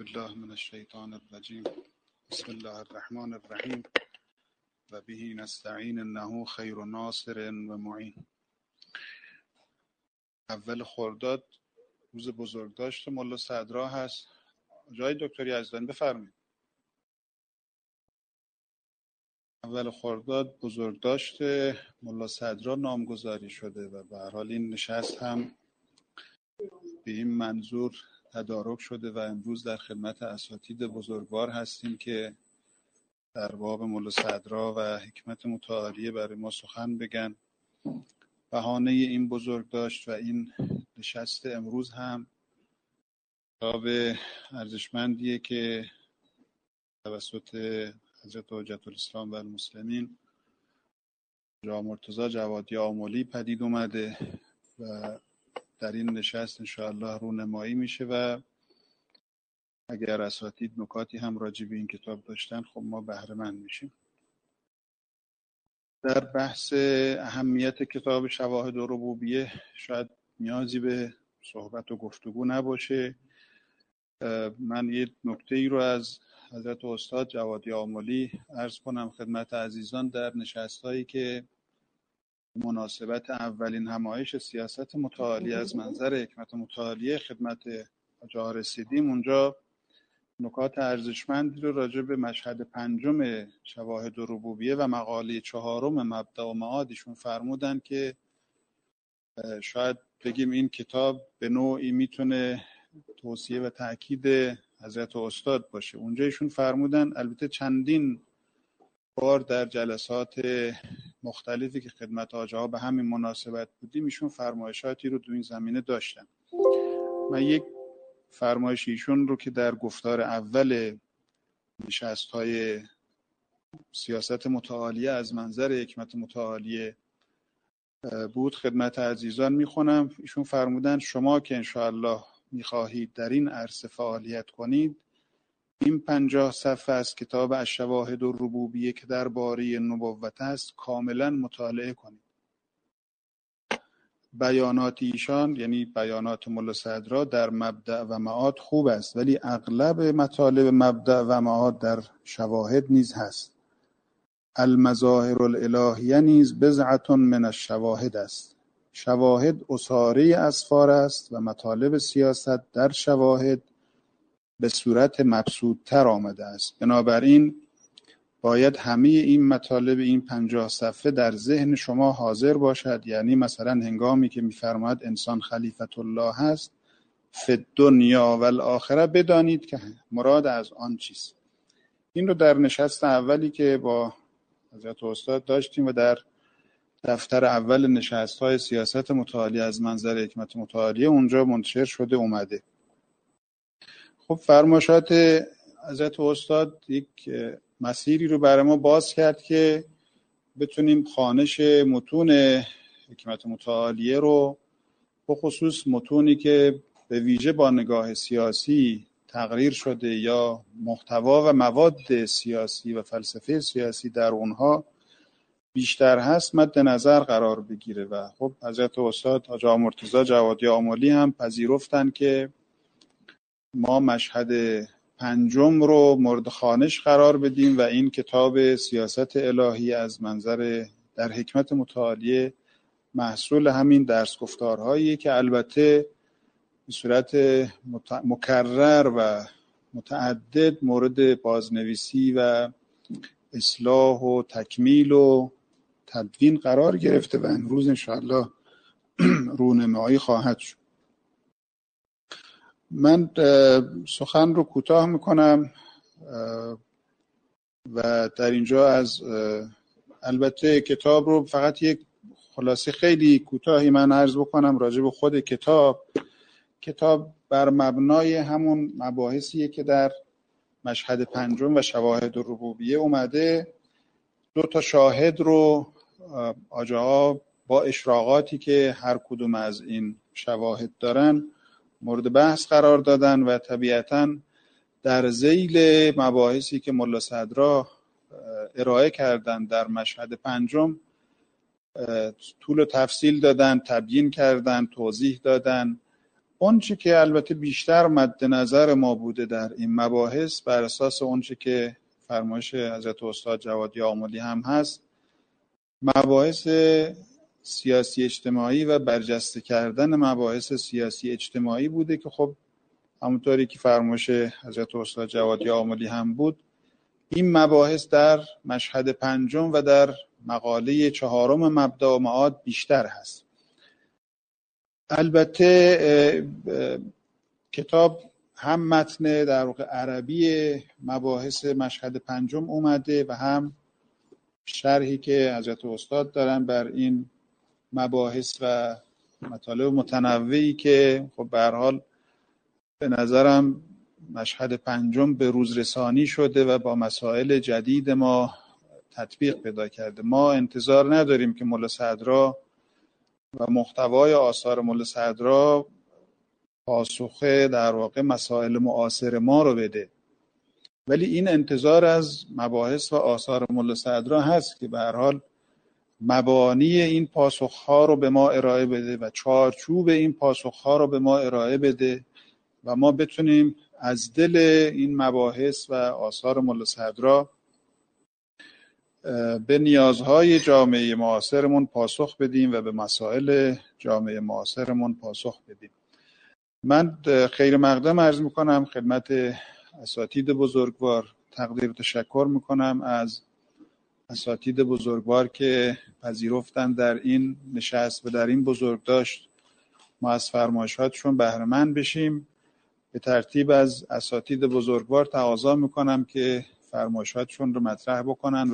بالله من الشیطان الرجیم. بسم الله الرحمن الرحیم و به نستعین انه خیر ناصر و معین. اول خرداد روز بزرگداشت ملا صدرا هست. جای دکتر یزدانی بفرمایید. اول خرداد بزرگداشت ملا صدرا نامگذاری شده و به هر حال این نشست هم به این منظور تدارک شده و امروز در خدمت اساتید بزرگوار هستیم که در باب ملا صدرا و حکمت متعالیه برای ما سخن بگن. بهانه این بزرگداشت و این نشست امروز هم کتاب ارزشمندیه که توسط حضرت حجت الاسلام و المسلمین جا مرتضی جوادی آملی پدید اومده و در این نشست انشاءالله رونمایی میشه و اگر اساتید نکاتی هم راجع به این کتاب داشتن خب ما بهره مند میشیم. در بحث اهمیت کتاب شواهد الربوبیه شاید نیازی به صحبت و گفتگو نباشه. من یه نکته ای رو از حضرت استاد جوادی آملی عرض کنم خدمت عزیزان. در نشست‌هایی که مناسبت اولین همایش سیاست متعالیه از منظر حکمت متعالیه خدمت جا رسیدیم، اونجا نکات ارزشمندی رو راجع به مشهد پنجم شواهد الربوبیه و مقاله 4 مبدأ و معادشون فرمودن که شاید بگیم این کتاب به نوعی میتونه توصیه و تأکید حضرت استاد باشه. اونجا ایشون فرمودن، البته چندین بار در جلسات مختلفی که خدمت آجاها به همین مناسبت بودیم ایشون فرمایشاتی رو تو این زمینه داشتن. من یک فرمایش ایشون رو که در گفتار اول نشست‌های سیاست متعالیه از منظر حکمت متعالیه بود خدمت عزیزان میخونم. ایشون فرمودن شما که انشاءالله میخواهید در این عرصه فعالیت کنید، این 50 صفحه از کتاب الشواهد الربوبیه که درباره نبوت است کاملا مطالعه کنید. بیانات ایشان یعنی بیانات ملا صدرا در مبدأ و معاد خوب است، ولی اغلب مطالب مبدأ و معاد در شواهد نیز هست. المظاهر الالهیه نیز بضعة من الشواهد است. شواهد اساره اسفار است و مطالب سیاست در شواهد به صورت مبسوط‌تر آمده است. بنابراین باید همه این مطالب این 50 صفحه در ذهن شما حاضر باشد. یعنی مثلا هنگامی که می‌فرماید انسان خلیفت الله هست فی الدنیا و الاخره، بدانید که مراد از آن چیست. این رو در نشست اولی که با حضرت استاد داشتیم و در دفتر اول نشست‌های سیاست متعالیه از منظر حکمت متعالیه اونجا منتشر شده اومده. خب فرمایشات حضرت استاد یک مسیری رو برای ما باز کرد که بتونیم خوانش متون حکمت متعالیه رو به خصوص متونی که به ویژه با نگاه سیاسی تقریر شده یا محتوا و مواد سیاسی و فلسفه سیاسی در اونها بیشتر هست مد نظر قرار بگیره. و خب حضرت استاد حاج مرتضی جوادی آملی هم پذیرفتن که ما مشهد پنجم رو مورد خوانش قرار بدیم و این کتاب سیاست الهی از منظر در حکمت متعالیه محصول همین درس گفتارهایی که البته به صورت مکرر و متعدد مورد بازنویسی و اصلاح و تکمیل و تدوین قرار گرفته و امروز انشاءالله رونمایی خواهد شد. من سخن رو کوتاه میکنم و در اینجا از البته کتاب رو فقط یک خلاصه خیلی کوتاهی من عرض بکنم راجع به خود کتاب. کتاب بر مبنای همون مباحثیه که در مشهد پنجم و شواهد الربوبیه اومده. 2 شاهد رو آجاها با اشراقاتی که هر کدوم از این شواهد دارن مورد بحث قرار دادن و طبیعتاً در ذیل مباحثی که ملا صدرا ارائه کردن در مشهد پنجم طول و تفصیل دادن، تبیین کردن، توضیح دادن اون چی که البته بیشتر مد نظر ما بوده در این مباحث، بر اساس اون چی که فرمایش حضرت استاد جوادی آملی هم هست، مباحث سیاسی اجتماعی و برجسته کردن مباحث سیاسی اجتماعی بوده که خب همونطوری که فرمایش حضرت استاد جوادی آملی هم بود، این مباحث در مشهد پنجم و در مقاله 4 مبدأ و معاد بیشتر هست. البته کتاب هم متن در واقع عربی مباحث مشهد پنجم اومده و هم شرحی که حضرت استاد دارن بر این مباحث و مطالب متنوعی که خب به هر حال به نظرم مشهد پنجم به روز رسانی شده و با مسائل جدید ما تطبیق پیدا کرده. ما انتظار نداریم که ملا صدرا و محتوای آثار ملا صدرا پاسخ در واقع مسائل معاصر ما رو بده، ولی این انتظار از مباحث و آثار ملا صدرا هست که به هر حال مبانی این پاسخ‌ها رو به ما ارائه بده و چارچوب این پاسخ‌ها رو به ما ارائه بده و ما بتونیم از دل این مباحث و آثار ملا صدرا به نیازهای جامعه معاصرمون پاسخ بدیم و به مسائل جامعه معاصرمون پاسخ بدیم. من خیر مقدم عرض میکنم خدمت اساتید بزرگوار، تقدیر تشکر میکنم از اساتید بزرگوار که پذیرفتن در این نشست و در این بزرگداشت ما از فرمایشاتشون بهره مند بشیم. به ترتیب از اساتید بزرگوار تقاضا میکنم که فرمایشاتشون رو مطرح بکنن.